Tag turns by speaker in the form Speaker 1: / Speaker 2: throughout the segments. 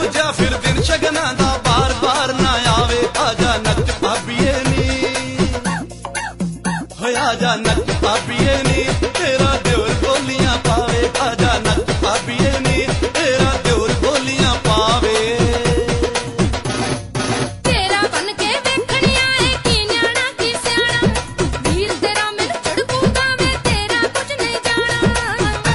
Speaker 1: पूजा फिर दिन शगना दा बार बार ना आवे। आजा नच भाभीए नी, होए आजा नच भाभीए नी, तेरा दियोर बोलियां पावे। आजा नच भाभीए नी, तेरा दियोर बोलियां पावे।
Speaker 2: तेरा बन के वेखणी आए की न्याणा की स्याणा, वीर तेरा मैनू झड़कूगा वे तेरा कुछ नहीं जाना।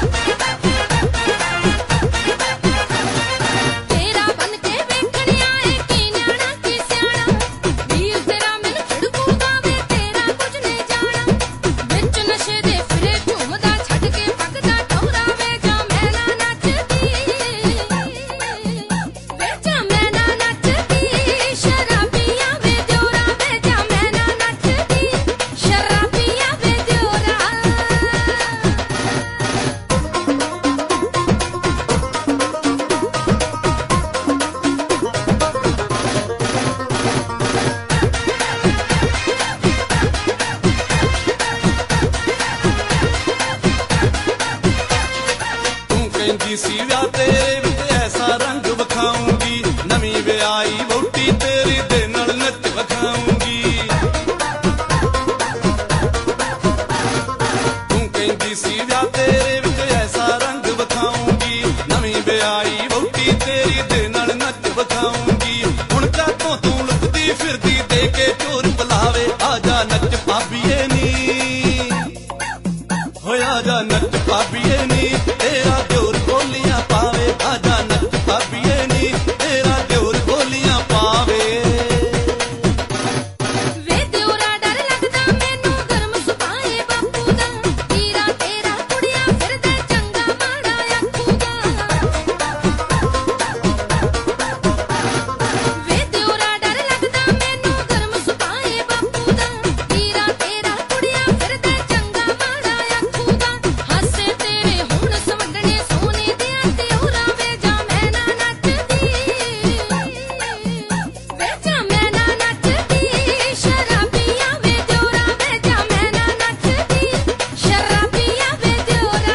Speaker 2: तेरा बन के वेखणी आए की न्याणा की स्याणा, वीर तेरा मैनू झड़कूगा वे तेरा कुछ नहीं जाना। विच नशे दे फिरे घूमदा छड्ड के भगदा टौरा वे जा मैं ना नचदी, वे जा मैं ना नचदी। शराबियां वे दियोरा वे जा मैं ना नचदी, शराबियां वे दियोरा।
Speaker 1: तू कहंदी सी विआह तेरे विच ऐसा रंग विखाऊंगी, नवीं विआही वोटी तेरी दे नाल नच विखाऊंगी। तू कहंदी सी विआह तेरे विच ऐसा रंग विखाऊंगी, नवीं विआही वोटी तेरी दे नाल नच विखाऊंगी। हुण कातों तू लुकदी फिरदी दे के चोर बुलावे। आजा नच भाभीए नी, होए आजा नच भाभीए नी, तेरा दियोर बोलियां पावे। आजा नच भाभीए नी, तेरा दियोर बोलियां पावे।
Speaker 2: वे दियोरा डर लगदा मैनू गरम सुभाए बापू दा, हीरा तेरा कुड़िया फिरदा चंगा माड़ा आखूगा। वे दियोरा डर लगदा मैनू गरम सुभाए बापू दा, हीरा तेरा कुड़िया फिरदा चंगा माड़ा आखूगा। हासे तेरे हुण सवंडने सोने दियां दियोरा वे जा मैं ना नचदी, वे जा मैं ना नचदी। शराबियां वे दियोरा वे जा मैं ना नचदी, शराबियां वे दियोरा।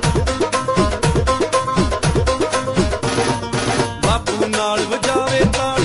Speaker 1: ਬਾਪੂ ਨਾਲ ਵਜਾਵੇ ਤਾਲ